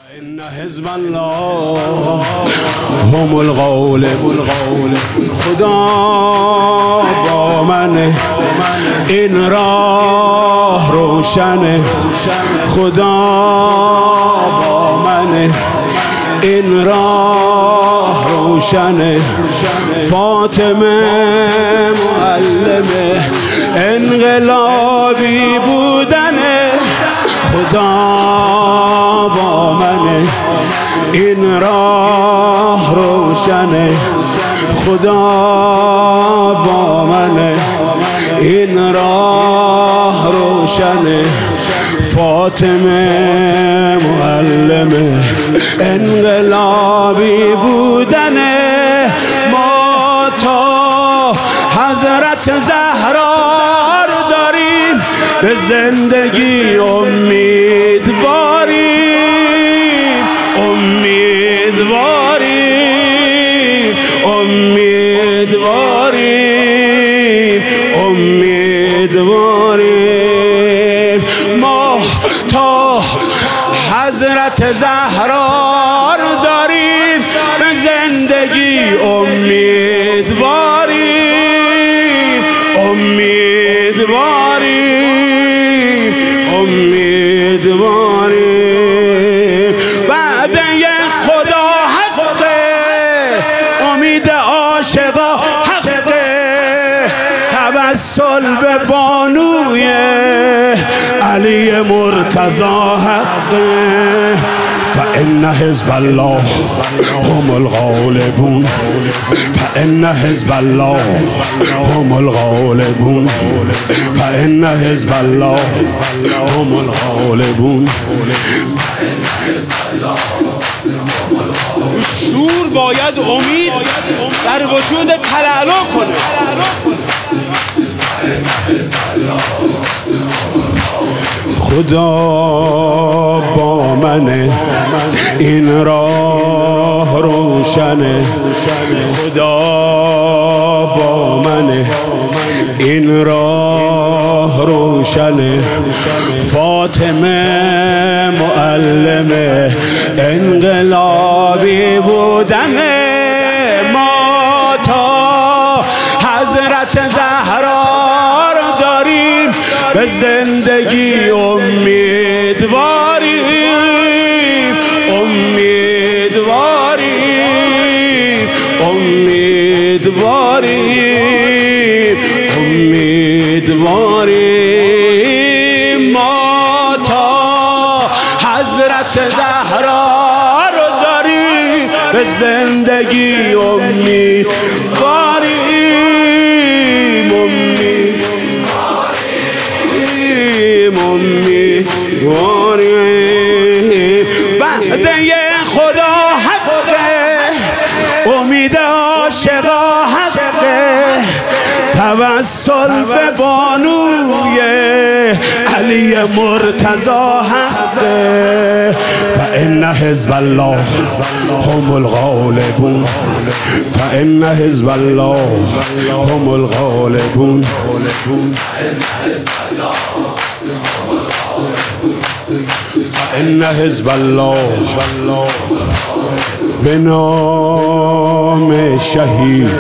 إن حزب الله هم الغالبون. خدا با منه، این راه روشنه. خدا با منه، این راه روشنه. فاطمه معلمه، انقلابی بودنه. خدا با منه، این راه روشنه. خدا با منه، این راه روشنه. فاطمه معلمه، انقلابی بودنه. ما تا حضرت زهرا رو داریم، به زندگی امیدواریم. امیدواریم، امیدواریم، امیدواریم. ما تا حضرت زهرا رو داریم، به زندگی امیدواریم. امیدواریم، امیدواریم. وعده خدا حقه، امید عاشقا حقه. توسل به بانوی علی مرتضی حقه. فإن حزب الله هم الغالبون. فإن حزب الله هم الغالبون. فإن حزب الله هم الغالبون. شور باید امید در وجود تلالو کنه. خدا با منه، این راه روشنه. خدا با منه، این راه روشنه. فاطمه معلمه، انقلابی بودنه. ما تا حضرت زهرا رو داریم، به زندگی امیدواریم. امیدواریم، امیدواریم، امیدواریم. ما تا حضرت زهرا رو داریم، به زندگی امیدواریم. امیدواریم. وعده خدا حقه، امید عاشقا حقه. توسل به بانوی علی مرتضی حقه. فإن حزب الله هم الغالبون. فإن حزب الله هم الغالبون. فإن حزب الله به نام شهید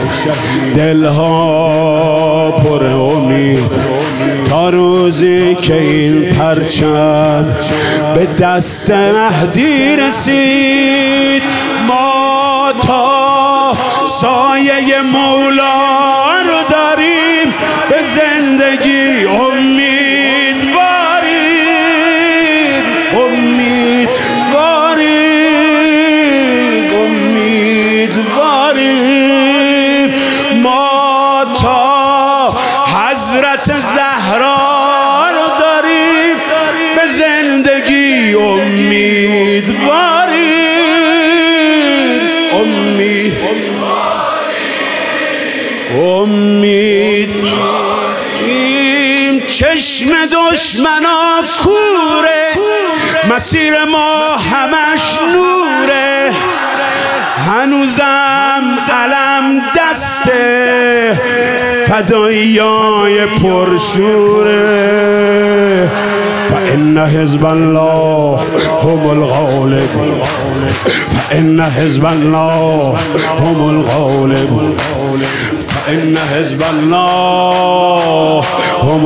دلها پر امید. تا روزی که این پرچم به دست مهدی رسید، ما تا سایه مولا رو داریم، به زندگی امیدواریم. امیدواریم، امیدواریم. ما تا حضرت زهرا رو داریم، به زندگی امیدواریم. امیدواریم. چشم دشمنا کوره، مسیر ما همش نوره. هنوزم علم دسته، فداییای پرشوره. فإن حزب الله هم الغالب فإن حزب الله هم الغالب فإن حزب الله هم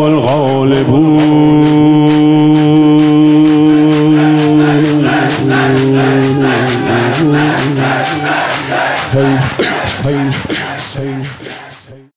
الغالبون.